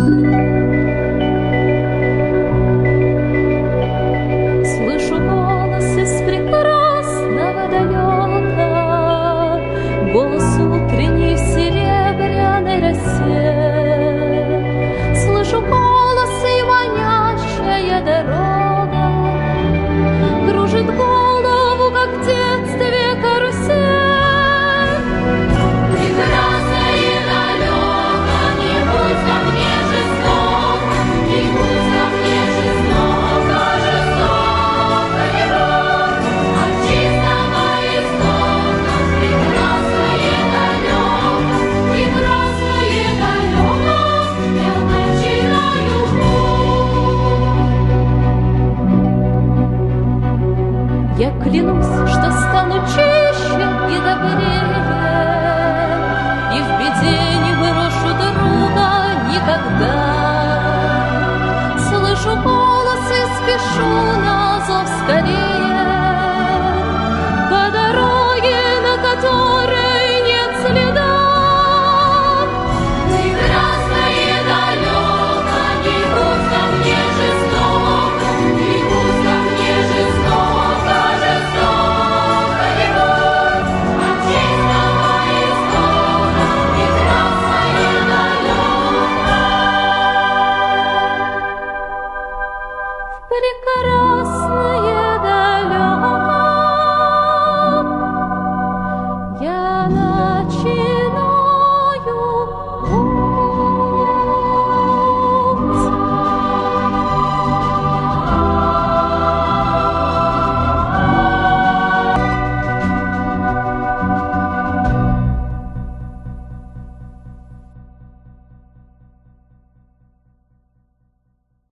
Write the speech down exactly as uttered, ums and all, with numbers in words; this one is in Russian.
Слышу голос из прекрасного далека, голос утренний в серебряной росе. Слышу голос и манящая дорога кружит голову, как в детстве карусель. Я клянусь, что стану чище и добрее, и в беде не брошу друга никогда. Слышу голос и спешу на зов скорее.